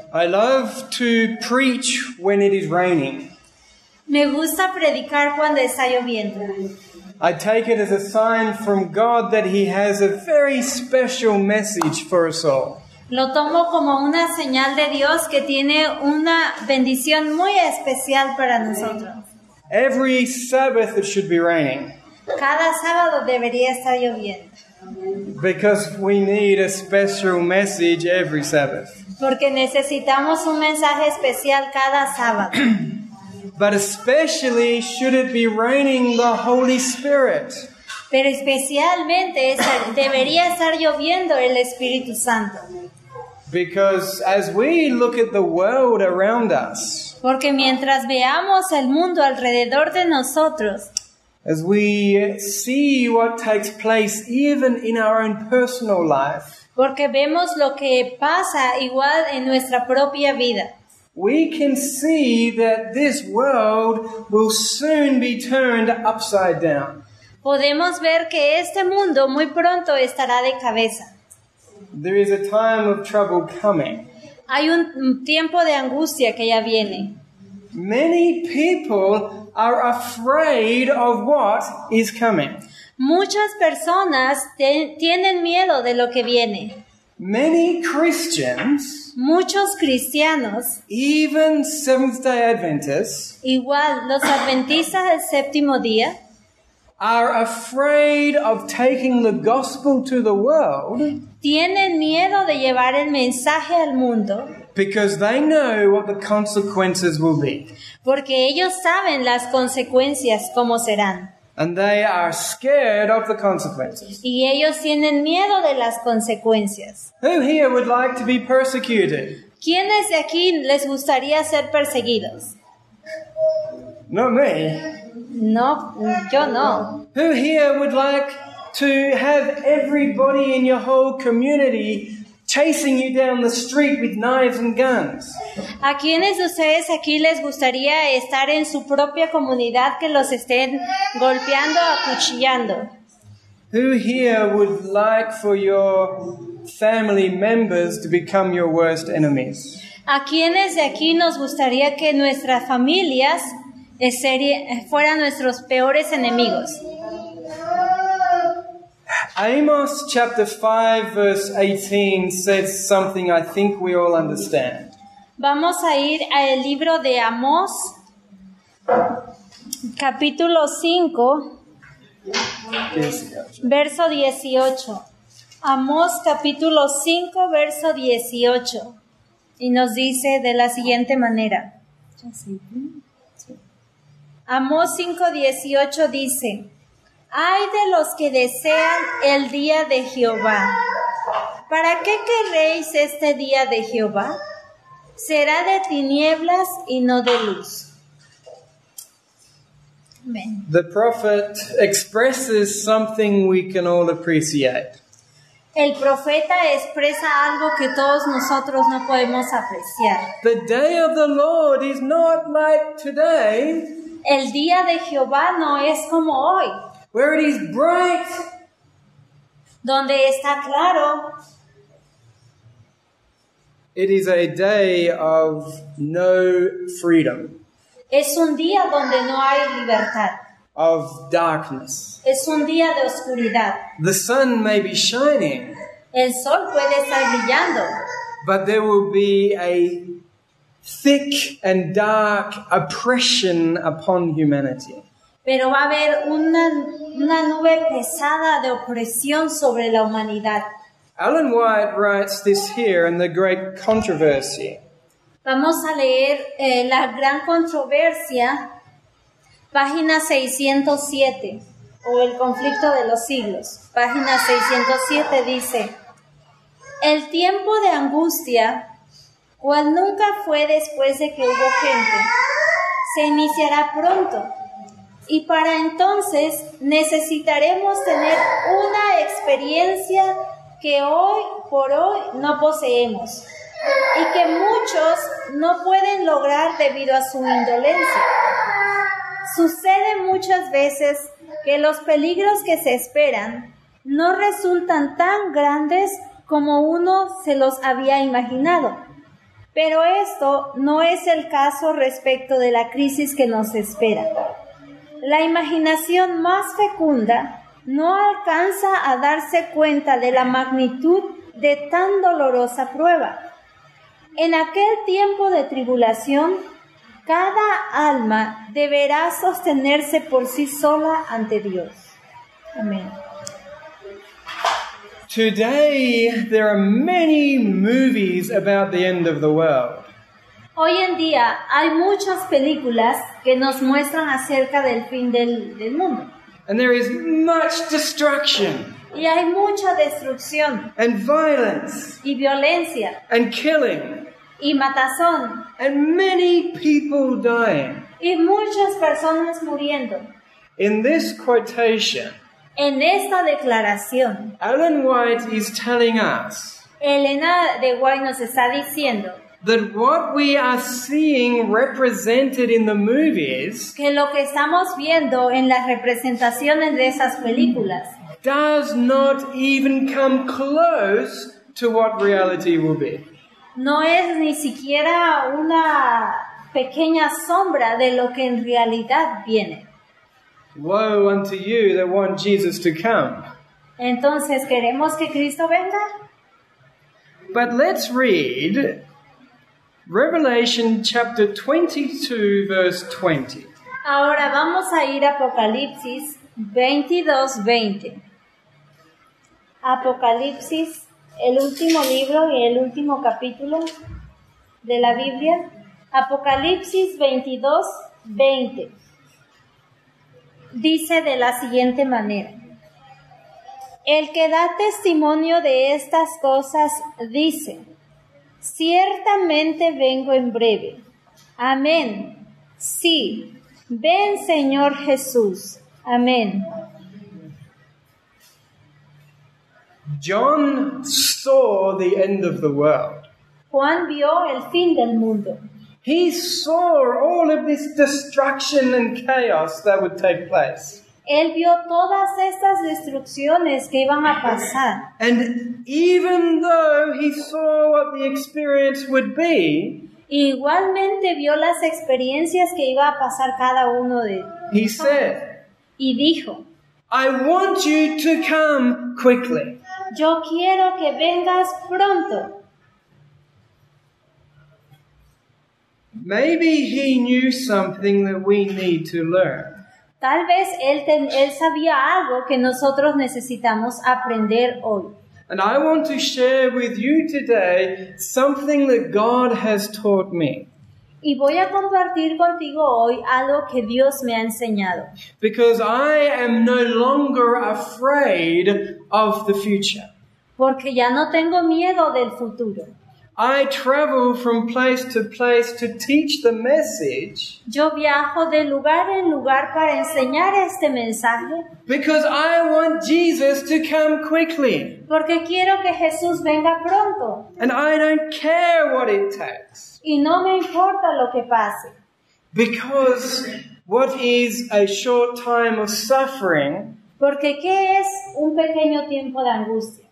I love to preach when it is raining. Me gusta predicar cuando está lloviendo. I take it as a sign from God that He has a very special message for us all. Lo tomo como una señal de Dios que tiene una bendición muy especial para nosotros. Every Sabbath it should be raining. Cada sábado debería estar lloviendo. Because we need a special message every Sabbath. Porque necesitamos un mensaje especial cada sábado. But especially should it be raining the Holy Spirit. Pero especialmente debería estar lloviendo el Espíritu Santo. Because as we look at the world around us, Porque mientras veamos el mundo alrededor de nosotros, as we see what takes place even in our own personal life, porque vemos lo que pasa igual en nuestra propia vida, we can see that this world will soon be turned upside down. podemos ver que este mundo muy pronto estará de cabeza. There is a time of trouble coming. Hay un tiempo de angustia que ya viene. Many people are afraid of what is coming. Muchas personas tienen miedo de lo que viene. Many Christians, Muchos cristianos, even Seventh-day Adventists, igual los adventistas del séptimo día, are afraid of taking the gospel to the world tienen miedo de llevar el mensaje al mundo because they know what the consequences will be. porque ellos saben las consecuencias cómo serán. And they are scared of the consequences. Y ellos tienen miedo de las consecuencias. Who here would like to be persecuted? ¿Quiénes de aquí les gustaría ser perseguidos? Not me. No, yo no. Who here would like to have everybody in your whole community chasing you down the street with knives and guns? ¿A quiénes de ustedes aquí les gustaría estar en su propia comunidad que los estén golpeando, acuchillando? Who here would like for your family members to become your worst enemies? ¿A quiénes de aquí nos gustaría que nuestras familias fueran nuestros peores enemigos? Amos chapter 5 verse 18 says something I think we all understand. Vamos a ir al libro de Amós, capítulo 5, verso 18. Amós, capítulo 5, verso 18. Y nos dice de la siguiente manera. Amós 5:18 dice: Ay de los que desean el día de Jehová. ¿Para qué querréis este día de Jehová? Será de tinieblas y no de luz. Amén. The prophet expresses something we can all appreciate. El profeta expresa algo que todos nosotros no podemos apreciar. The day of the Lord is not like today, El día de Jehová no es como hoy, where it is bright. donde está claro. It is a day of no freedom, Es un día donde no hay libertad. of darkness. Es un día de oscuridad. The sun may be shining, El sol puede estar brillando, but there will be a thick and dark oppression upon humanity. pero va a haber una nube pesada de opresión sobre la humanidad. Ellen White writes this here in The Great Controversy. Vamos a leer la gran controversia, página 607, o el conflicto de los siglos. Página 607 dice: El tiempo de angustia, cual nunca fue después de que hubo gente, se iniciará pronto. Y para entonces necesitaremos tener una experiencia que hoy por hoy no poseemos y que muchos no pueden lograr debido a su indolencia. Sucede muchas veces que los peligros que se esperan no resultan tan grandes como uno se los había imaginado. Pero esto no es el caso respecto de la crisis que nos espera. La imaginación más fecunda no alcanza a darse cuenta de la magnitud de tan dolorosa prueba. En aquel tiempo de tribulación, cada alma deberá sostenerse por sí sola ante Dios. Amén. Today, there are many movies about the end of the world. Hoy en día hay muchas películas que nos muestran acerca del fin del mundo. And there is much destruction Y hay mucha destrucción and violence y violencia and killing y matazón and many people dying. y muchas personas muriendo. In this quotation, En esta declaración, Ellen White is telling us Elena de White nos está diciendo that what we are seeing represented in the movies que lo que estamos viendo en las representaciones de esas películas does not even come close to what reality will be. no es ni siquiera una pequeña sombra de lo que en realidad viene. Woe unto you that want Jesus to come. Entonces, ¿queremos que Cristo venga? But let's read Revelation chapter 22, verse 20. Ahora vamos a ir a Apocalipsis 22:20. Apocalipsis, el último libro y el último capítulo de la Biblia. Apocalipsis 22:20. Dice de la siguiente manera: el que da testimonio de estas cosas dice: ciertamente vengo en breve. Amén. Sí, ven Señor Jesús. Amén. John saw the end of the world. Juan vio el fin del mundo. He saw all of this destruction and chaos that would take place. Él vio todas estas destrucciones que iban a pasar. And even though he saw what the experience would be, Igualmente vio las experiencias que iba a pasar cada uno de ellos. he said, Y dijo: I want you to come quickly. yo quiero que vengas pronto. Maybe he knew something that we need to learn. Tal vez él sabía algo que nosotros necesitamos aprender hoy. And I want to share with you today something that God has taught me. Y voy a compartir contigo hoy algo que Dios me ha enseñado. Because I am no longer afraid of the future. Porque ya no tengo miedo del futuro. I travel from place to teach the message Yo viajo de lugar en lugar para enseñar este mensaje. because I want Jesus to come quickly. Porque quiero que Jesús venga pronto. And I don't care what it takes. Y no me importa lo que pase. Because what is a short time of suffering Porque ¿qué es un pequeño tiempo de angustia?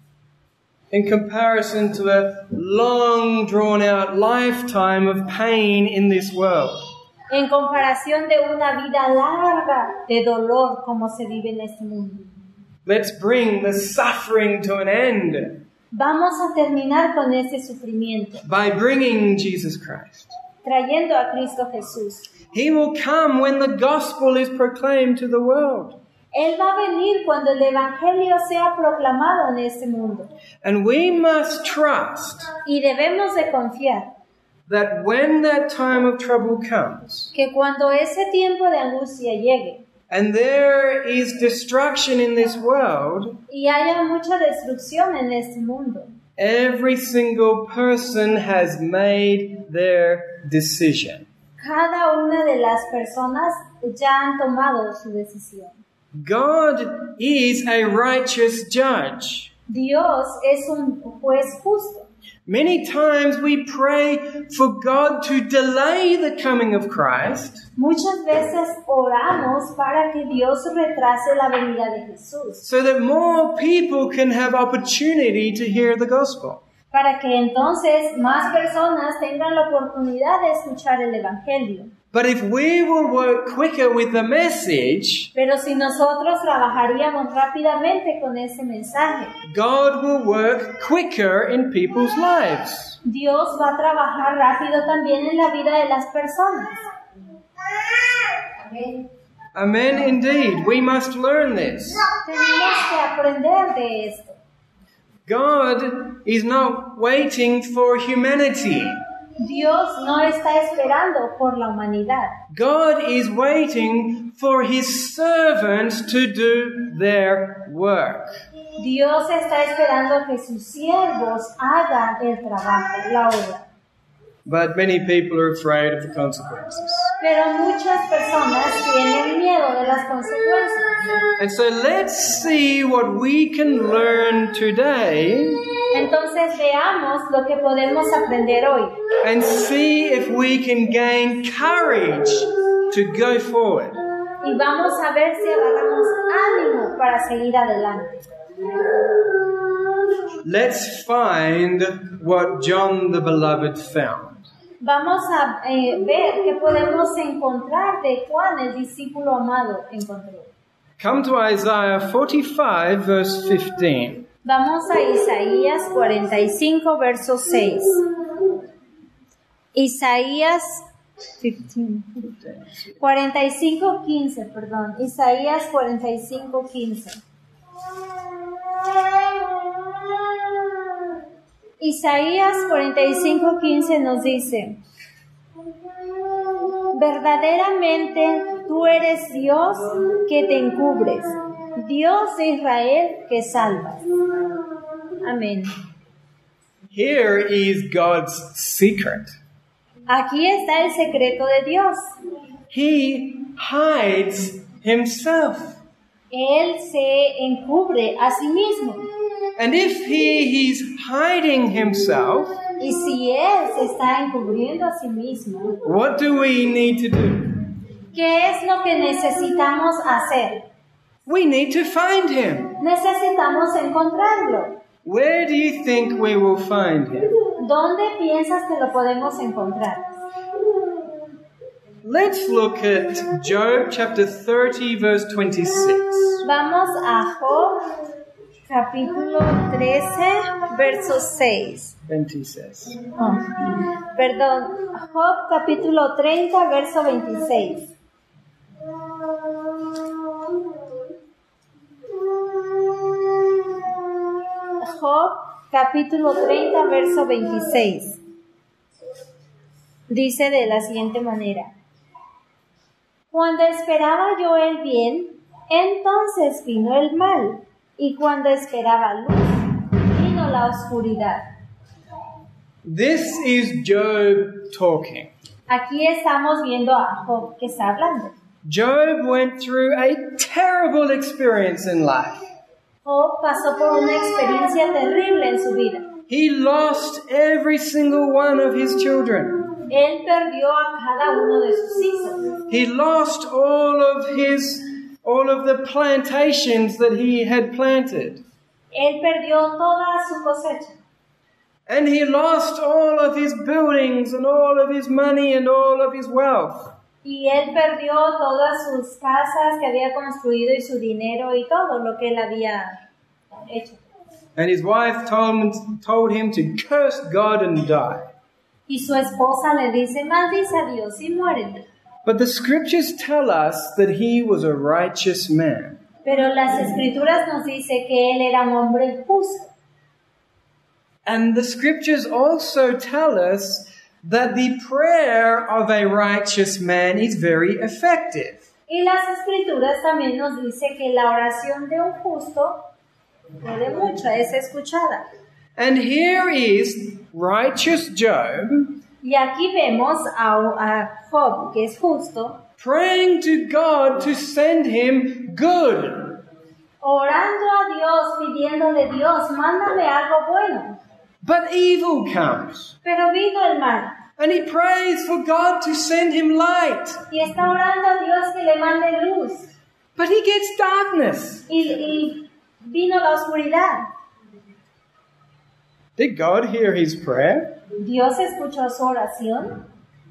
in comparison to a long drawn out lifetime of pain in this world? En comparación de una vida larga de dolor como se vive en este mundo. Let's bring the suffering to an end Vamos a terminar con ese sufrimiento, by bringing Jesus Christ. trayendo a Cristo Jesús. He will come when the gospel is proclaimed to the world. Él va a venir cuando el Evangelio sea proclamado en este mundo. And we must trust Y debemos de confiar that when that time of trouble comes, que cuando ese tiempo de angustia llegue and there is destruction in this world, y haya mucha destrucción en este mundo, every single person has made their decision. cada una de las personas ya han tomado su decisión. God is a righteous judge. Dios es un juez justo. Many times we pray for God to delay the coming of Christ Muchas veces oramos para que Dios retrase la venida de Jesús, so that more people can have opportunity to hear the gospel. para que entonces más personas tengan la oportunidad de escuchar el Evangelio. But if we will work quicker with the message, Pero si nosotros trabajaríamos rápidamente con ese mensaje, God will work quicker in people's lives. Dios va a trabajar rápido también en la vida de las personas. Amen indeed. We must learn this. Tenemos que aprender de esto. God is not waiting for humanity. Dios no está esperando por la humanidad. God is waiting for His servants to do their work. Dios está esperando que sus siervos hagan el trabajo, la obra. But many people are afraid of the consequences. Pero muchas personas tienen miedo de las consecuencias. And so let's see what we can learn today Entonces veamos lo que podemos aprender hoy and see if we can gain courage to go forward. y vamos a ver si agarramos ánimo para seguir adelante. Let's find what John the Beloved found. Vamos a ver qué podemos encontrar de Juan, el discípulo amado, encontró. Come to Isaiah 45, verse 15. Vamos a Isaías 45, verso 6. Isaías 45, 15, perdón. Isaías 45, 15. Isaías 45, 15 nos dice: verdaderamente tú eres Dios que te encubres, Dios de Israel que salvas. Amén. Here is God's secret. Aquí está el secreto de Dios. He hides himself. Él se encubre a sí mismo. And if he's hiding himself, Y si Él se está encubriendo a sí mismo, what do we need to do? ¿qué es lo que necesitamos hacer? We need to find him. Necesitamos encontrarlo. Where do you think we will find him? ¿Dónde piensas que lo podemos encontrar? Let's look at Job chapter 30, verse 26. Vamos a Job, capítulo 13, verso 6. 26. Perdón, Job, capítulo 30, verso 26. Job, capítulo 30, verso 26. Dice de la siguiente manera: cuando esperaba yo el bien, entonces vino el mal, y cuando esperaba luz, vino la oscuridad. This is Job talking. Aquí estamos viendo a Job que está hablando. Job went through a terrible experience in life. Job pasó por una experiencia terrible en su vida. He lost every single one of his children. Él perdió a cada uno de sus hijos. He lost all of the plantations that he had planted. Él perdió toda su cosecha. And he lost all of his buildings and all of his money and all of his wealth. Y él perdió todas sus casas que había construido y su dinero y todo lo que él había hecho. And his wife told him to curse God and die. Y su esposa le dice: maldice a Dios y muérete. But the scriptures tell us that he was a righteous man. Pero las escrituras nos dice que él era un hombre justo. And the scriptures also tell us that the prayer of a righteous man is very effective. Y las escrituras también nos dice que la oración de un justo puede mucho, es escuchada. And here is righteous Job Y aquí vemos a Job, que es justo, praying to God to send him good. orando a Dios, pidiéndole: Dios, mándame algo bueno. But evil comes. Pero vino el mal. And he prays for God to send him light. Y está orando a Dios que le mande luz. But he gets darkness. Y vino la oscuridad. Did God hear his prayer? ¿Dios escuchó su oración?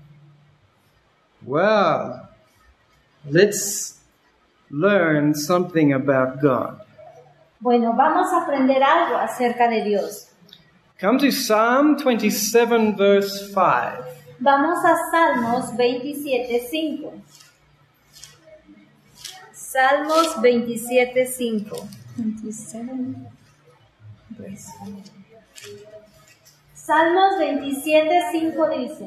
Well, let's learn something about God. Bueno, vamos a aprender algo acerca de Dios. Come to Psalm 27, verse 5. Vamos a Salmos 27:5. Salmos 27:5. 27, verse 5. Salmos 27:5 dice: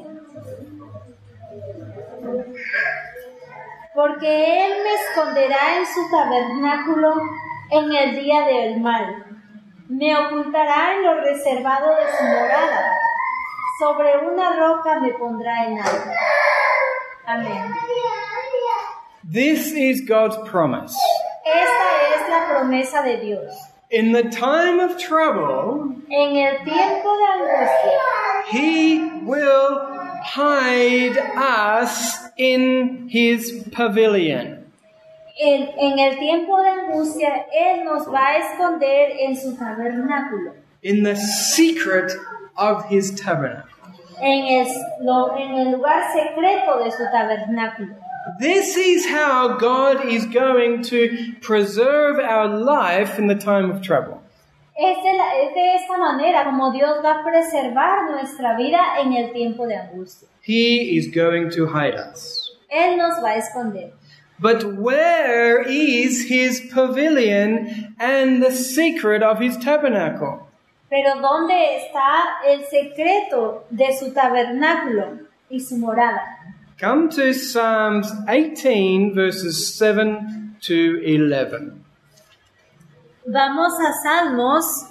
Porque Él me esconderá en su tabernáculo en el día del mal. Me ocultará en lo reservado de su morada. Sobre una roca me pondrá en alto. Amén. This is God's promise. Esta es la promesa de Dios. In the time of trouble, En el tiempo de angustia, he will hide us in his pavilion. en el tiempo de angustia, Él nos va a esconder en su tabernáculo, In the secret of his tabernacle. en el lugar secreto de su tabernáculo. This is how God is going to preserve our life in the time of trouble. Es de esta manera como Dios va a preservar nuestra vida en el tiempo de angustia. He is going to hide us. Él nos va a esconder. But where is his pavilion and the secret of his tabernacle? Pero ¿dónde está el secreto de su tabernáculo y su morada? Come to Psalms 18, verses 7 to 11. Vamos a Salmos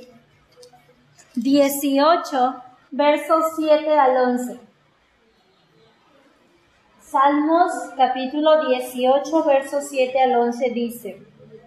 18, versos 7 al 11. Salmos capítulo 18, versos 7 al 11 dice: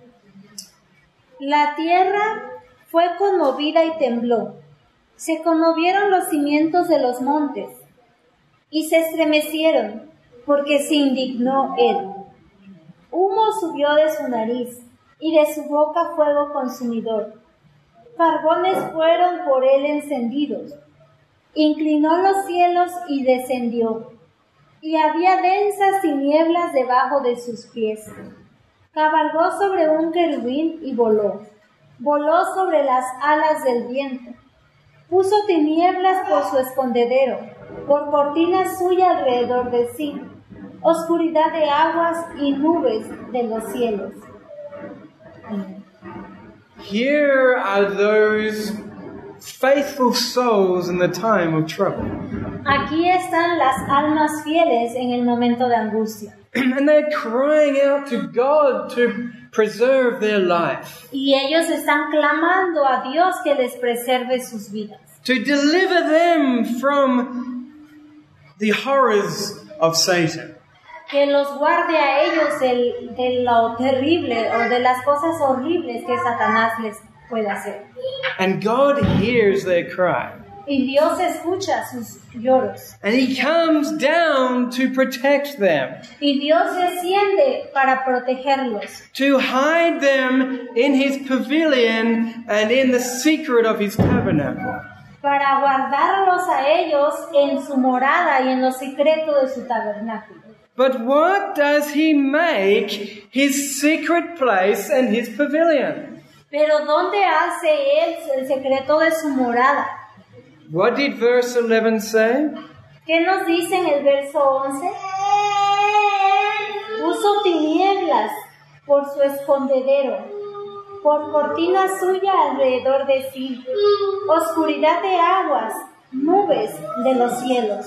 La tierra fue conmovida y tembló. Se conmovieron los cimientos de los montes y se estremecieron porque se indignó él. Humo subió de su nariz y de su boca fuego consumidor. Carbones fueron por él encendidos. Inclinó los cielos y descendió. Y había densas tinieblas debajo de sus pies. Cabalgó sobre un querubín y voló. Voló sobre las alas del viento. Puso tinieblas por su escondedero, por cortina suya alrededor de sí, oscuridad de aguas y nubes de los cielos. Here are those faithful souls in the time of trouble. Aquí están las almas fieles en el momento de angustia. And they're crying out to God to preserve their life, Y ellos están clamando a Dios que les preserve sus vidas, to deliver them from the horrors of Satan. que los guarde a ellos de lo terrible o de las cosas horribles que Satanás les puede hacer. And God hears their cry. Y Dios escucha sus lloros. And He comes down to protect them, Y Dios desciende para protegerlos, to hide them in His pavilion and in the secret of His tabernacle. para guardarlos a ellos en su morada y en lo secreto de su tabernáculo. But what does He make His secret place and His pavilion? Pero ¿dónde hace Él el secreto de su morada? What did verse 11 say? ¿Qué nos dice en el verso 11? Puso tinieblas por su escondedero, por cortina suya alrededor de sí, oscuridad de aguas, nubes de los cielos.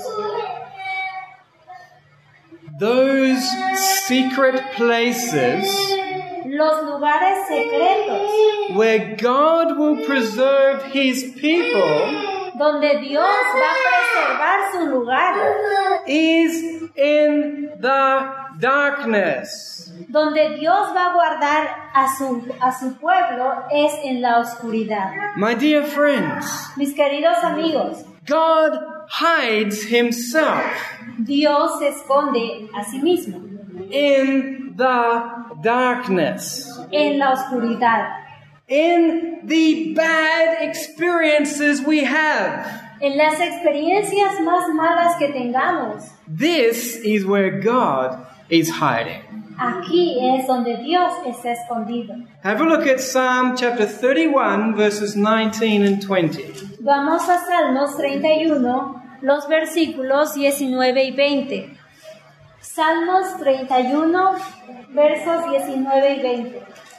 Those secret places Los lugares secretos where God will preserve His people donde Dios va a preservar su lugar, is in the darkness. donde Dios va a guardar a su pueblo es en la oscuridad. My dear friends, Mis queridos amigos, God hides Himself Dios se esconde a sí mismo in the darkness. en la oscuridad. in the bad experiences we have. En las experiencias más malas que tengamos, This is where God is hiding. aquí es donde Dios está escondido. Have a look at Psalm chapter 31, verses 19 and 20. Vamos a Salmos 31, los versículos 19 y 20. Salmos 31, versos 19 y 20.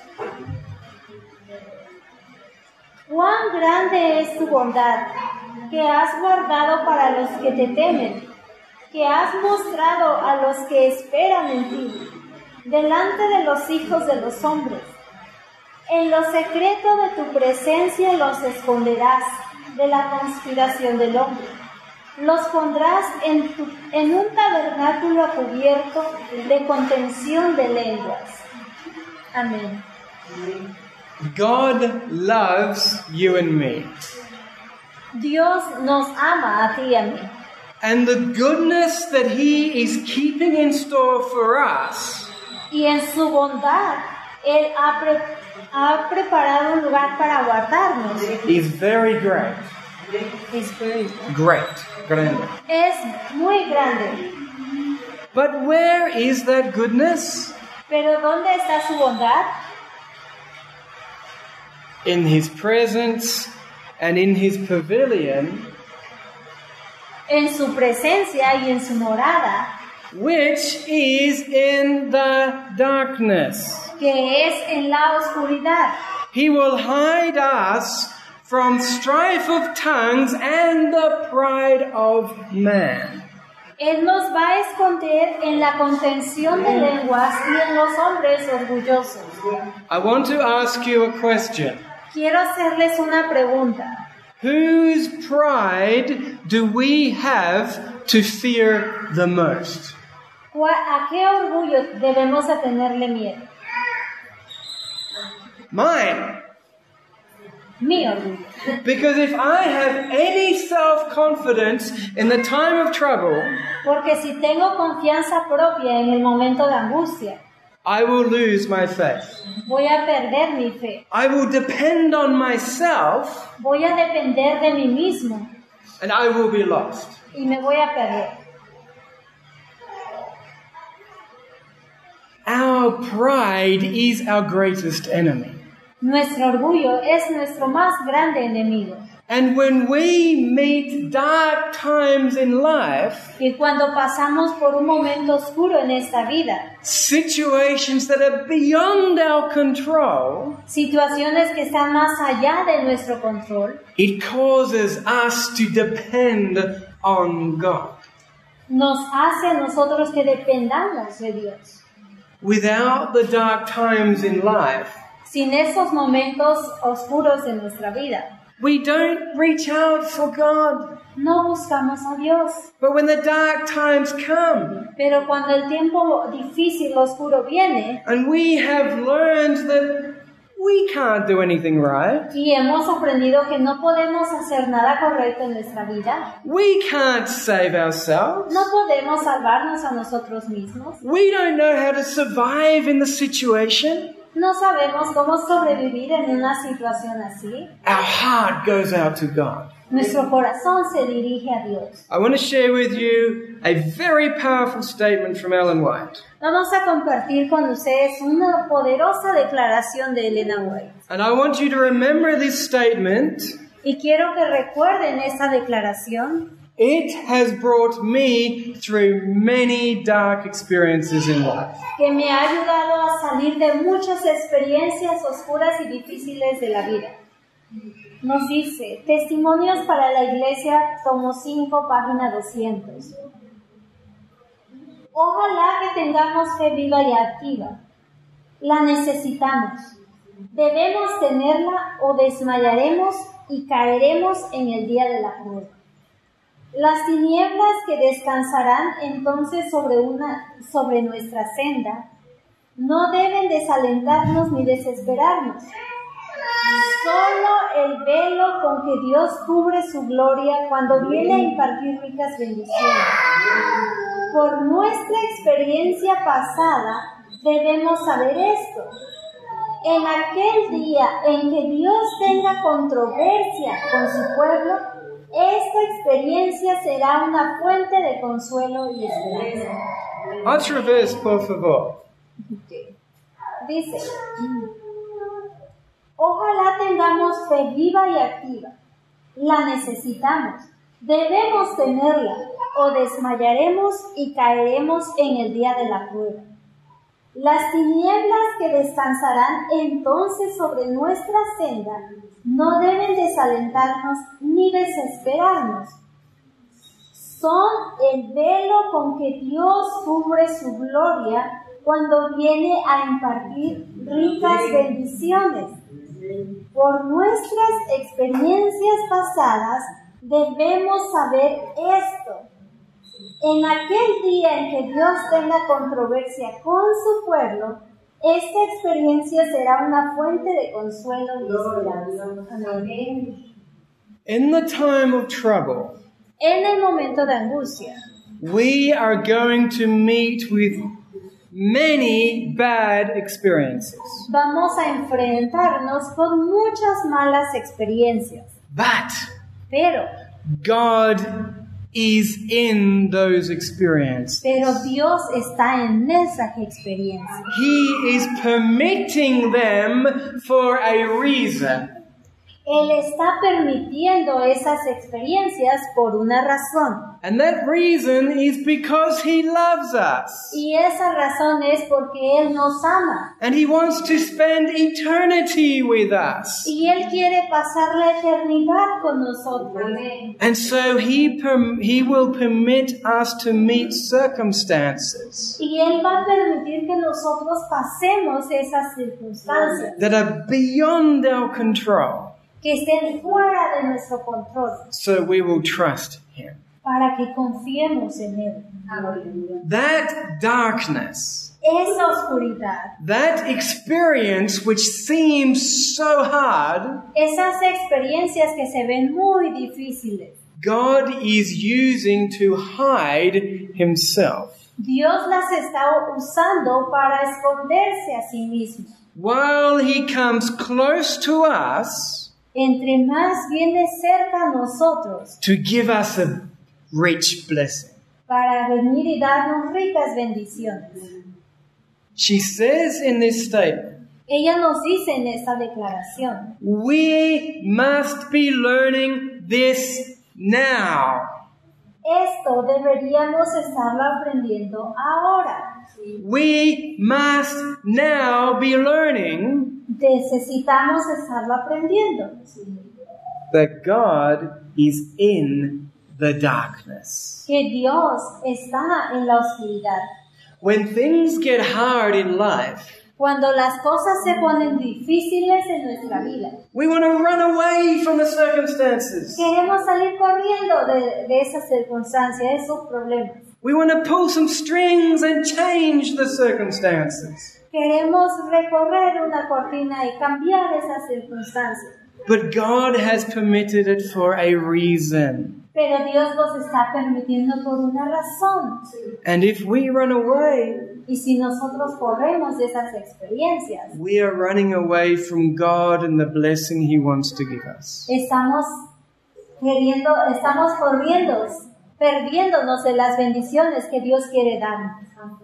Cuán grande es tu bondad, que has guardado para los que te temen, que has mostrado a los que esperan en ti, delante de los hijos de los hombres. En lo secreto de tu presencia los esconderás de la conspiración del hombre. Los pondrás en un tabernáculo cubierto de contención de lenguas. Amén. God loves you and me. Dios nos ama a ti y a mí. And the goodness that He is keeping in store for us Y en su bondad, Él ha preparado un lugar para guardarnos. is very great. Great. Grande. Es muy grande. But where is that goodness? Pero ¿dónde está su bondad? In His presence and in His pavilion, En su presencia y en su morada, which is in the darkness. que es en la oscuridad. He will hide us from strife of tongues and the pride of man. Él nos va a esconder en la contención de lenguas y en los hombres orgullosos. I want to ask you a question. Quiero hacerles una pregunta. Whose pride do we have to fear the most? ¿A qué orgullo debemos de tenerle miedo? Mine. Mi orgullo. Because if I have any self-confidence in the time of trouble, Porque si tengo confianza propia en el momento de angustia, I will lose my faith. voy a perder mi fe. I will depend on myself Voy a depender de mí mismo and I will be lost. y me voy a perder. Our pride is our greatest enemy. Nuestro orgullo es nuestro más grande enemigo. And when we meet dark times in life, Y cuando pasamos por un momento oscuro en esta vida, situations that are beyond our control, situaciones que están más allá de nuestro control, it causes us to depend on God. nos hace a nosotros que dependamos de Dios. Without the dark times in life, Sin esos momentos oscuros de nuestra vida, we don't reach out for God. no buscamos a Dios. But when the dark times come, Pero cuando el tiempo difícil, oscuro viene, and we have learned that we can't do anything right, y hemos aprendido que no podemos hacer nada correcto en nuestra vida, we can't save ourselves, no podemos salvarnos a nosotros mismos, we don't know how to survive in the situation, no sabemos cómo sobrevivir en una situación así, our heart goes out to God. nuestro corazón se dirige a Dios. I want to share with you a very powerful statement from Ellen White. Vamos a compartir con ustedes una poderosa declaración de Elena White. And I want you to remember this statement. Y quiero que recuerden esta declaración. It has brought me through many dark experiences in life. Que me ha ayudado a salir de muchas experiencias oscuras y difíciles de la vida. Nos dice, Testimonios para la Iglesia, tomo 5, página 200. Ojalá que tengamos fe viva y activa. La necesitamos. Debemos tenerla o desmayaremos y caeremos en el día de la prueba. Las tinieblas que descansarán entonces sobre nuestra senda no deben desalentarnos ni desesperarnos. Solo el velo con que Dios cubre su gloria cuando viene a impartir ricas bendiciones. Por nuestra experiencia pasada debemos saber esto. En aquel día en que Dios tenga controversia con su pueblo, esta experiencia será una fuente de consuelo y esperanza. Otro verse, por favor. Dice, ojalá tengamos fe viva y activa. La necesitamos. Debemos tenerla o desmayaremos y caeremos en el día de la prueba. Las tinieblas que descansarán entonces sobre nuestra senda no deben desalentarnos ni desesperarnos. Son el velo con que Dios cubre su gloria cuando viene a impartir ricas bendiciones. Por nuestras experiencias pasadas debemos saber esto. En aquel día en que Dios tenga controversia con su pueblo, esta experiencia será una fuente de consuelo y esperanza. Amén. In the time of trouble, En el momento de angustia, we are going to meet with many bad experiences. vamos a enfrentarnos con muchas malas experiencias. But Pero God is in those experiences. Dios está en esas experiencias. He is permitting them for a reason. Él está permitiendo esas experiencias por una razón. And that reason is because He loves us. Y esa razón es porque Él nos ama. And He wants to spend eternity with us. Y Él quiere pasar la eternidad con nosotros. And so He will permit us to meet circumstances Y Él va a permitir que nosotros pasemos esas circunstancias that are beyond our control, que estén fuera de nuestro control, so we will trust Him. para que confiemos en Él. That darkness, Esa oscuridad, that experience which seems so hard, esas experiencias que se ven muy difíciles, God is using to hide Himself. Dios las está usando para esconderse a sí mismo. While He comes close to us Entre más viene cerca a nosotros to give us a rich blessing. para venir y darnos ricas bendiciones. She says in this statement, Ella nos dice en esta declaración, we must be learning this now. esto deberíamos estarlo aprendiendo ahora. We must now be learning Necesitamos estarlo aprendiendo. that God is in the darkness. Que Dios está en la oscuridad. When things get hard in life, Cuando las cosas se ponen difíciles en nuestra vida, we want to run away from the circumstances. queremos salir corriendo de esas circunstancias, de esos problemas. We want to pull some strings and change the circumstances. Queremos recorrer una cortina y cambiar esas circunstancias. But God has permitted it for a reason. Pero Dios los está permitiendo por una razón. And if we run away, Y si nosotros corremos de esas experiencias, we are running away from God and the blessing He wants to give us. estamos corriendo, perdiéndonos de las bendiciones que Dios quiere darnos.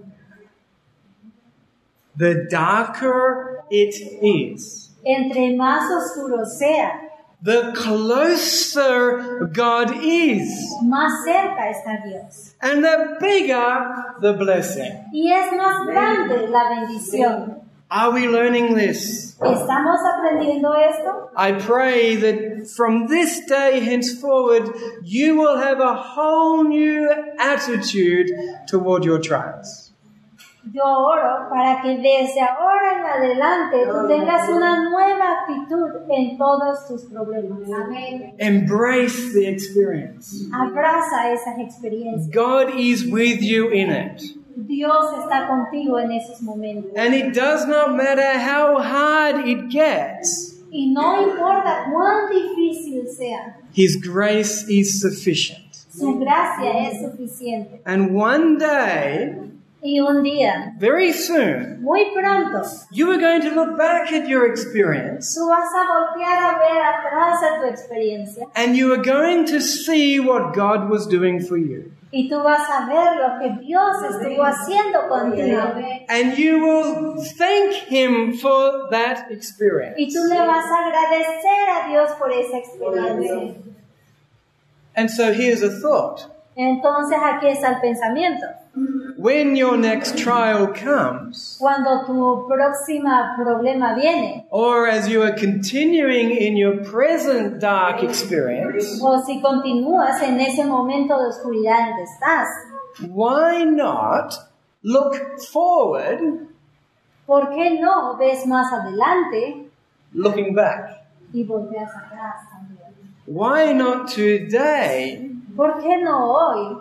The darker it is, Entre más oscuro sea, the closer God is, más cerca está Dios. and the bigger the blessing. Y es más grande la bendición. Are we learning this? ¿Estamos aprendiendo esto? I pray that from this day henceforward, you will have a whole new attitude toward your trials. Yo oro para que desde ahora en adelante tú tengas una nueva actitud en todos tus problemas. Amén. Embrace the experience. Abraza esas experiencias. God is with you in it. Dios está contigo en esos momentos. And it does not matter how hard it gets. Y no importa cuán difícil sea, His grace is sufficient. su gracia es suficiente. And one day, Y un día, very soon, muy pronto, you are going to look back at your experience tú vas a voltear a ver atrás a tu experiencia and you are going to see what God was doing for you. y tú vas a ver lo que Dios estuvo haciendo contigo. And you will thank Him for that experience. Y tú le vas a agradecer a Dios por esa experiencia. And so here's a thought. Entonces aquí está el pensamiento. When your next trial comes, Cuando tu próxima problema viene, or as you are continuing in your present dark experience, o si continúas en ese momento de oscuridad en que estás, why not look forward, ¿por qué no ves más adelante looking back? y volteas atrás también? Why not today ¿Por qué no hoy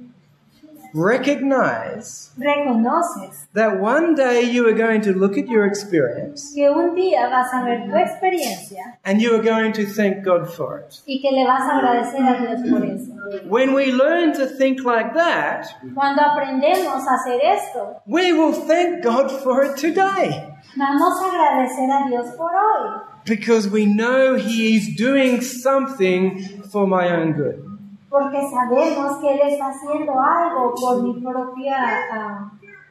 recognize reconoces that one day you are going to look at your experience que un día vas a ver tu experiencia and you are going to thank God for it? y que le vas a agradecer a Dios por eso? When we learn to think like that, Cuando aprendemos a hacer esto, we will thank God for it today. vamos a agradecer a Dios por hoy, Because we know He is doing something for my own good. porque sabemos que Él está haciendo algo por mi propia,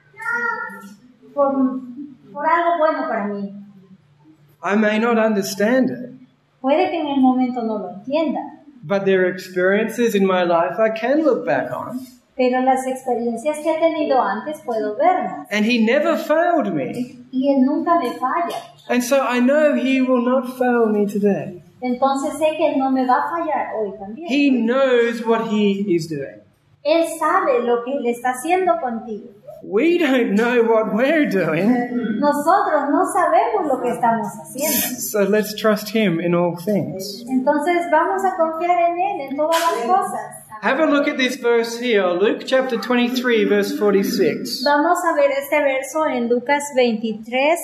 por algo bueno para mí. I may not understand it, Puede que en el momento no lo entienda, but there are experiences in my life I can look back on. pero las experiencias que he tenido antes puedo verlas. And He never failed me. Y Él nunca me falla. And so I know He will not fail me today. Entonces sé que Él no me va a fallar hoy también. He knows what He is doing. Él sabe lo que Él está haciendo contigo. We don't know what we're doing, Nosotros no sabemos lo que estamos haciendo. so let's trust Him in all things. Entonces vamos a confiar en Él en todas las cosas. Have a look at this verse here, Luke chapter 23, verse 46. Vamos a ver este verso en Lucas 23,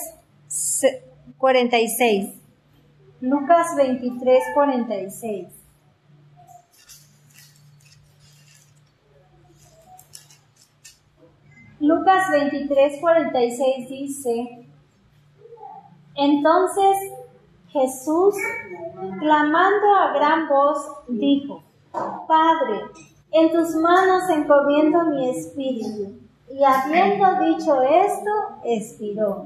46. Lucas 23, 46. Lucas 23, 46 dice: Entonces Jesús, clamando a gran voz, dijo: Padre, en tus manos encomiendo mi espíritu. Y habiendo dicho esto, expiró.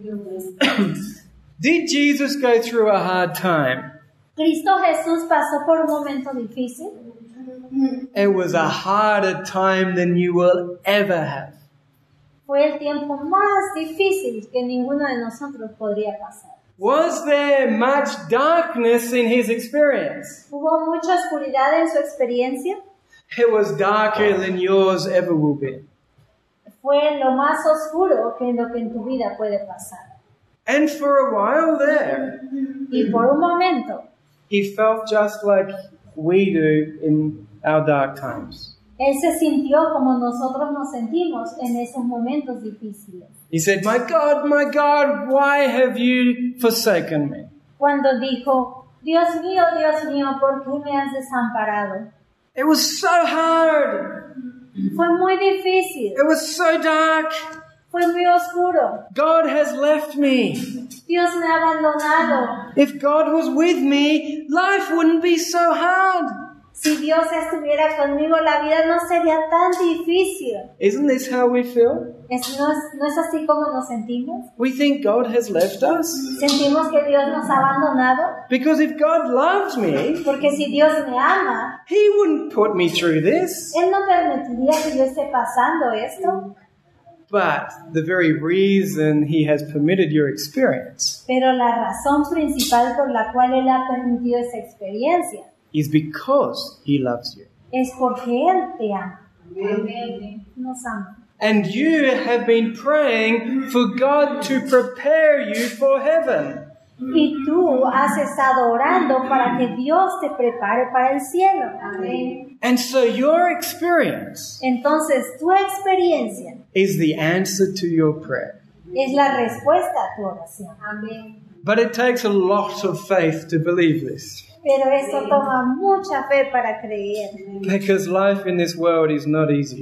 Did Jesus go through a hard time? ¿Cristo Jesús pasó por un momento difícil? It was a harder time than you will ever have. Fue el tiempo más difícil que ninguno de nosotros podría pasar. Was there much darkness in His experience? ¿Hubo mucha oscuridad en su experiencia? It was darker than yours ever will be. Fue lo más oscuro que lo que en tu vida puede pasar. And for a while there, Y por un momento, He felt just like we do in our dark times. Él se sintió como nosotros nos sentimos en esos momentos difíciles. He said, my God, why have you forsaken me? Cuando dijo: Dios mío, ¿por qué me has desamparado? It was so hard. Fue muy difícil, It was so dark. fue muy oscuro. God has left me. Dios me ha abandonado. If God was with me, life wouldn't be so hard. Si Dios estuviera conmigo, la vida no sería tan difícil. Isn't this how we feel? ¿No es así como nos sentimos? We think God has left us. Sentimos que Dios nos ha abandonado. Because if God loved me, Porque si Dios me ama, He wouldn't put me through this. Él no permitiría que yo esté pasando esto. But the very reason He has permitted your experience Pero la razón principal por la cual Él ha permitido esa experiencia is because He loves you. es porque Él te ama. Nos ama. And you have been praying for God to prepare you for heaven. Y tú has estado orando para que Dios te prepare para el cielo. And so your experience Entonces, tu experiencia is the answer to your prayer. es la respuesta a tu oración. But it takes a lot of faith to believe this. Pero eso toma mucha fe para creer. Because life in this world is not easy. Porque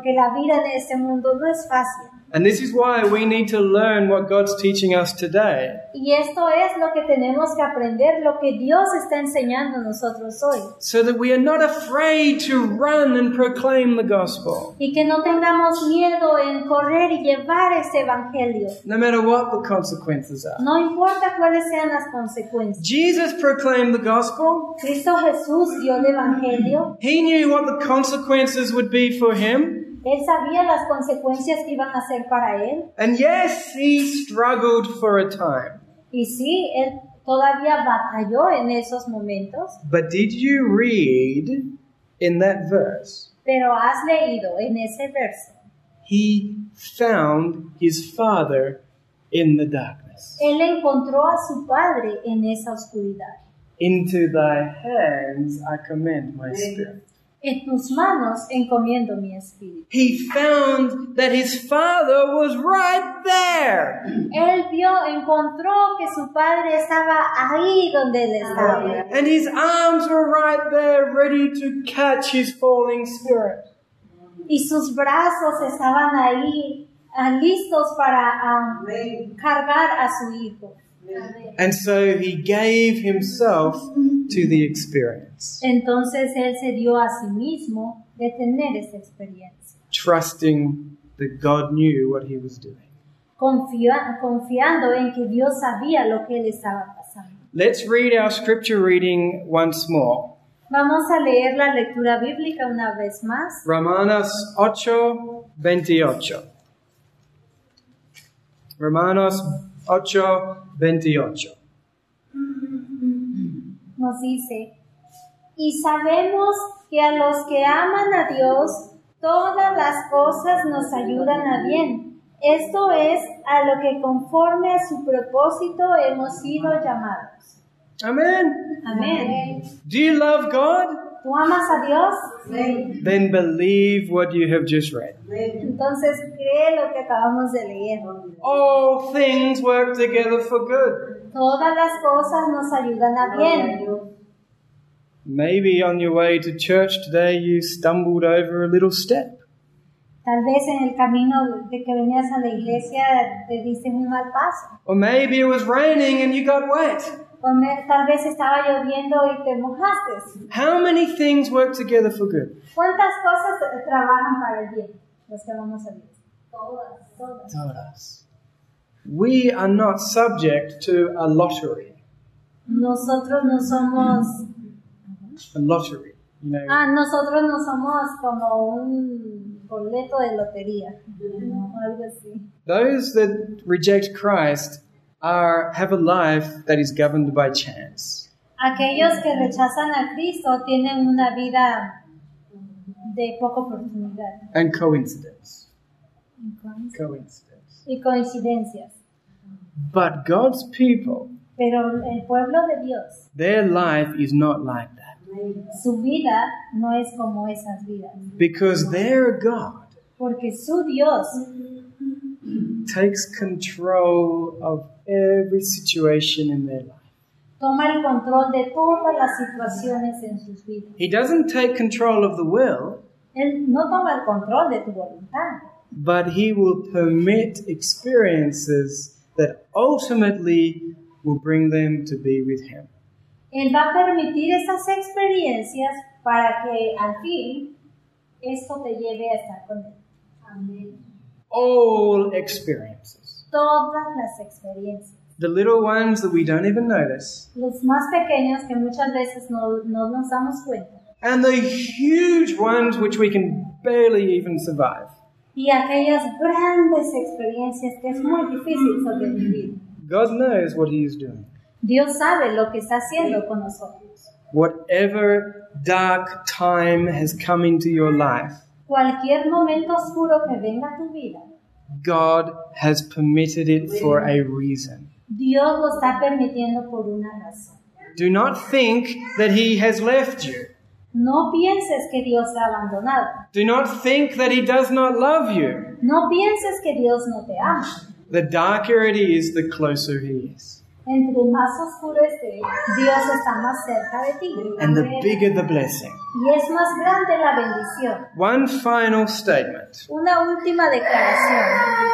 porque la vida en este mundo no es fácil. And this is why we need to learn what God's teaching us today, Y esto es lo que tenemos que aprender, lo que Dios está enseñando a nosotros hoy. so that we are not afraid to run and proclaim the gospel, Y que no tengamos miedo en correr y llevar este evangelio. no matter what the consequences are. No importa cuáles sean las consecuencias. Jesus proclaimed the gospel. Cristo Jesús dio el evangelio. He knew what the consequences would be for him. Él sabía las consecuencias que iban a ser para él. And yes, he struggled for a time. Y sí, él todavía batalló en esos momentos. But did you read in that verse? Pero has leído en ese verso. He found his father in the darkness. Él encontró a su padre en esa oscuridad. Into thy hands I commend my spirit. En tus manos encomiendo mi espíritu. He found that his father was right there. Él encontró que su padre estaba ahí donde él estaba. And his arms were right there ready to catch his falling spirit. Y sus brazos estaban ahí listos para cargar a su hijo. And so he gave himself to the experience, Entonces él se dio a sí mismo de tener esa experiencia, trusting that God knew what he was doing. confiando en que Dios sabía lo que él estaba pasando. Let's read our scripture reading once more. Vamos a leer la lectura bíblica una vez más. Romanos 8:28. Romanos 8:28. Nos dice, y sabemos que a los que aman a Dios, todas las cosas nos ayudan a bien. Esto es a lo que conforme a su propósito hemos sido llamados. Amen. Amén. Do you love God? ¿Tú amas a Dios? Then believe what you have just read. Entonces cree lo que acabamos de leer. All things work together for good. Todas las cosas nos ayudan a bien. Maybe on your way to church today you stumbled over a little step. Tal vez en el camino de que venías a la iglesia te diste un mal paso. Or maybe it was raining and you got wet. Tal vez estaba lloviendo y te mojaste. How many things work together for good? ¿Cuántas cosas trabajan para el bien? Los que vamos a ver. Todas. Todas. We are not subject to a lottery. Nosotros no somos... A lottery, you know. Nosotros no somos como un boleto de lotería. O algo así. Those that reject Christ have a life that is governed by chance. Aquellos que rechazan a Cristo tienen una vida de poca oportunidad. And coincidence. Coincidence. Y coincidencias. But God's people, Pero el pueblo de Dios, their life is not like that. su vida no es como esas vidas. Because their God Porque su Dios takes control of every situation in their life. toma el control de todas las situaciones en sus vidas. He doesn't take control of the will, Él no toma el control de tu voluntad, but He will permit experiences that ultimately will bring them to be with Him. Él va a permitir esas experiencias para que al fin esto te lleve a estar con Él. Amén. All experiences. Todas las experiencias. The little ones that we don't even notice, Los más pequeños que muchas veces no nos damos cuenta. and the huge ones which we can barely even survive. Y aquellas grandes experiencias que es muy difícil sobrevivir. God knows what He is doing. Dios sabe lo que está haciendo con nosotros. Whatever dark time has come into your life, Cualquier momento oscuro que venga a tu vida, God has permitted it for a reason. Dios lo está permitiendo por una razón. Do not think that He has left you. No pienses que Dios te ha abandonado. Do not think that He does not love you. No pienses que Dios no te ama. The darker it is, the closer He is. Entre más oscuro esté, Dios está más cerca de ti. and the bigger the blessing. Y es más grande la bendición. One final statement. Una última declaración.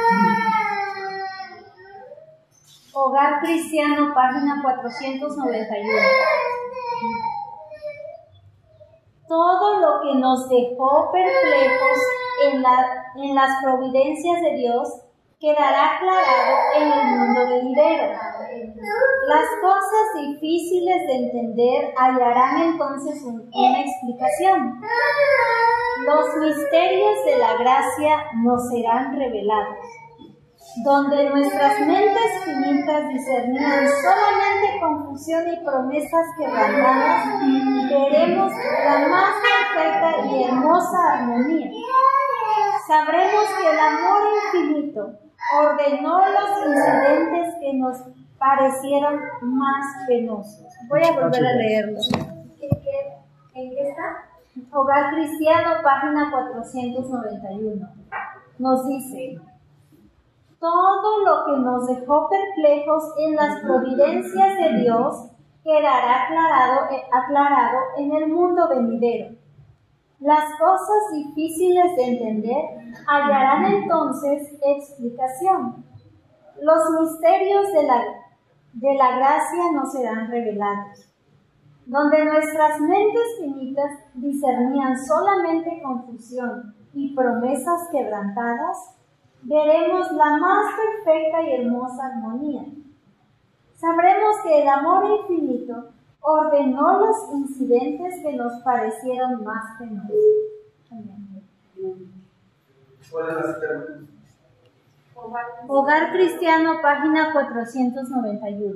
Hogar Cristiano, página 491. Todo lo que nos dejó perplejos en las providencias de Dios quedará aclarado en el mundo venidero. Las cosas difíciles de entender hallarán entonces una explicación. Los misterios de la gracia nos serán revelados. Donde nuestras mentes finitas discernían solamente confusión y promesas quebrantadas, veremos la más perfecta y hermosa armonía. Sabremos que el amor infinito ordenó los incidentes que nos parecieron más penosos. Voy a volver a leerlo. ¿En qué está? Hogar Cristiano, página 491. Nos dice: todo lo que nos dejó perplejos en las providencias de Dios quedará aclarado en el mundo venidero. Las cosas difíciles de entender hallarán entonces explicación. Los misterios de la gracia nos serán revelados. Donde nuestras mentes finitas discernían solamente confusión y promesas quebrantadas, veremos la más perfecta y hermosa armonía. Sabremos que el amor infinito ordenó los incidentes que nos parecieron más penosos. Hogar Cristiano, página 491.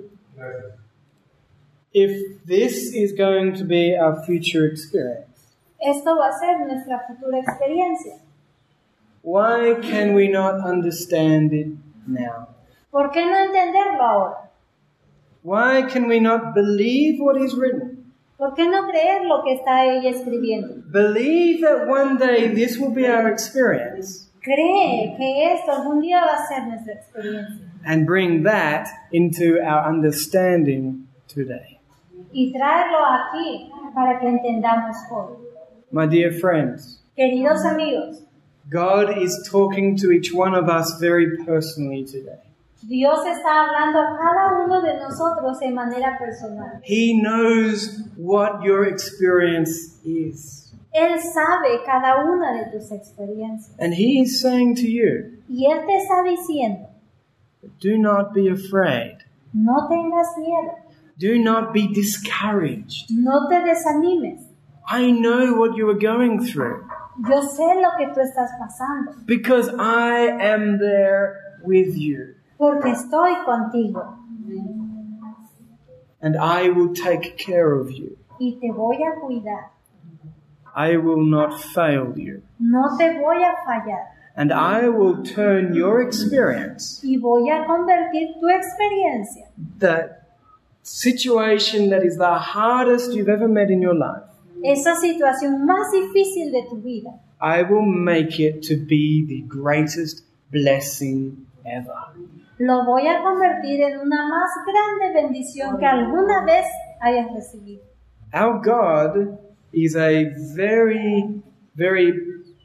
If this is going to be our future experience, Esto va a ser nuestra futura experiencia. why can we not understand it now? ¿Por qué no entenderlo ahora? Why can we not believe what is written? ¿Por qué no creer lo que está ella escribiendo? Believe that one day this will be our experience Cree que esto algún día va a ser nuestra experiencia. and bring that into our understanding today. Y traerlo aquí para que entendamos hoy. My dear friends, Queridos amigos, God is talking to each one of us very personally today. Dios está hablando a cada uno de nosotros de manera personal. He knows what your experience is. Él sabe cada una de tus experiencias. And He is saying to you, Y Él te está diciendo, do not be afraid. no tengas miedo, Do not be discouraged. no te desanimes. I know what you are going through Yo sé lo que tú estás pasando, because I am there with you. porque estoy contigo And I will take care of you. y te voy a cuidar. I will not fail you. No te voy a fallar And I will turn your experience, y voy a convertir tu experiencia, that situation that is the hardest you've ever met in your life, esa situación más difícil de tu vida, I will make it to be the greatest blessing ever. lo voy a convertir en una más grande bendición que alguna vez hayas recibido. Our God is a very, very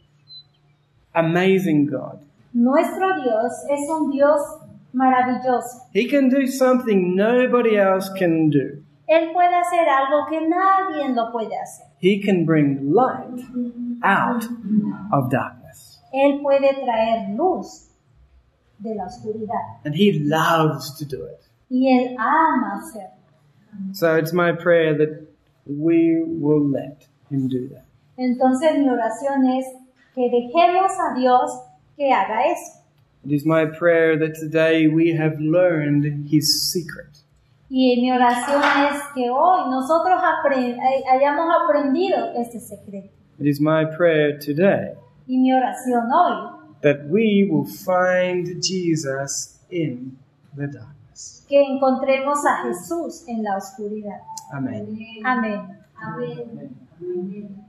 amazing God. Nuestro Dios es un Dios maravilloso. He can do something nobody else can do. Él puede hacer algo que nadie lo puede hacer. He can bring light out of darkness. Él puede traer luz de la oscuridad. And He loves to do it. Y Él ama hacerlo. So it's my prayer that we will let Him do that. Entonces mi oración es que dejemos a Dios que haga eso. It is my prayer that today we have learned His secret. Y mi oración es que hoy nosotros hayamos aprendido este secreto. It is my prayer today Y mi oración hoy, that we will find Jesus in the darkness. que encontremos a Jesús en la oscuridad. Amen. Amén. Amén.